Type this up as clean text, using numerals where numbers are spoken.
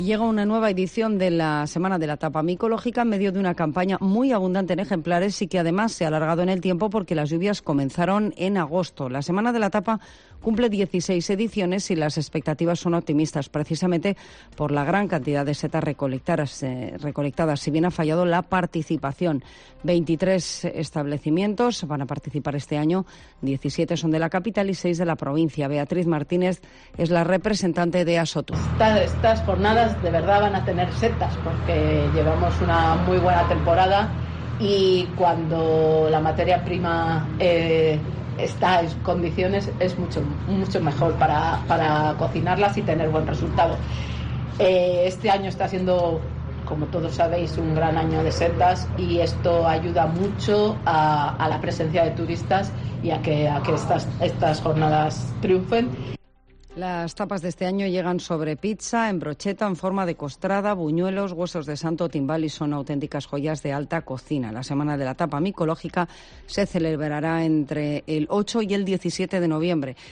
Llega una nueva edición de la Semana de la Tapa Micológica en medio de una campaña muy abundante en ejemplares y que además se ha alargado en el tiempo porque las lluvias comenzaron en agosto. La Semana de la Tapa cumple 16 ediciones y las expectativas son optimistas, precisamente por la gran cantidad de setas recolectadas, si bien ha fallado la participación. 23 establecimientos van a participar este año, 17 son de la capital y 6 de la provincia. Beatriz Martínez es la representante de Asotur. Estas jornadas de verdad van a tener setas porque llevamos una muy buena temporada y cuando la materia prima está en condiciones es mucho mejor para cocinarlas y tener buen resultado. Este año está siendo, como todos sabéis, un gran año de setas y esto ayuda mucho a la presencia de turistas y a que estas jornadas triunfen. Las tapas de este año llegan sobre pizza, en brocheta, en forma de costrada, buñuelos, huesos de santo, timbal y son auténticas joyas de alta cocina. La Semana de la Tapa Micológica se celebrará entre el 8 y el 17 de noviembre.